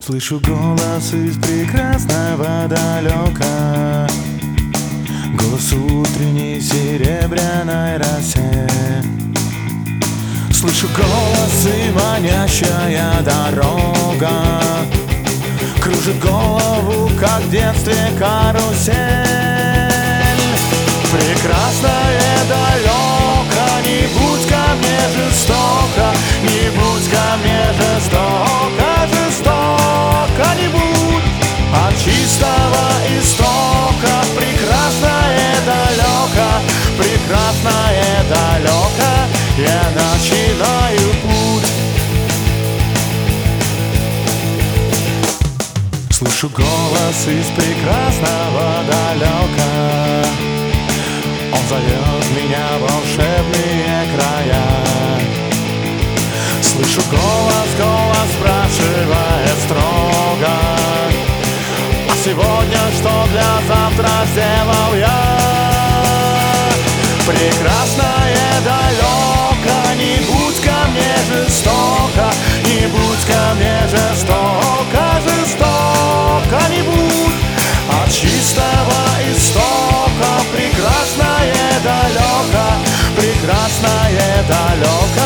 Слышу голос из прекрасного далека, голос утренней серебряной росе. Слышу голос и манящая дорога кружит голову, как в детстве карусель. Прекрасное далеко, не будь ко мне жестоко, не будь ко мне жестоко, жестоко не будь. От чистого истока прекрасное далеко, прекрасное далеко, я начинаю путь. Слышу голос из прекрасного далека, он зовет меня в волшебные края. Слышу голос, голос спрашивает строго: а сегодня что для завтра сделал я? Прекрасное далеко, не будь ко мне жестоко, не будь ко мне жестоко, жестоко не будь. От чистого истока прекрасное далеко, прекрасное далеко,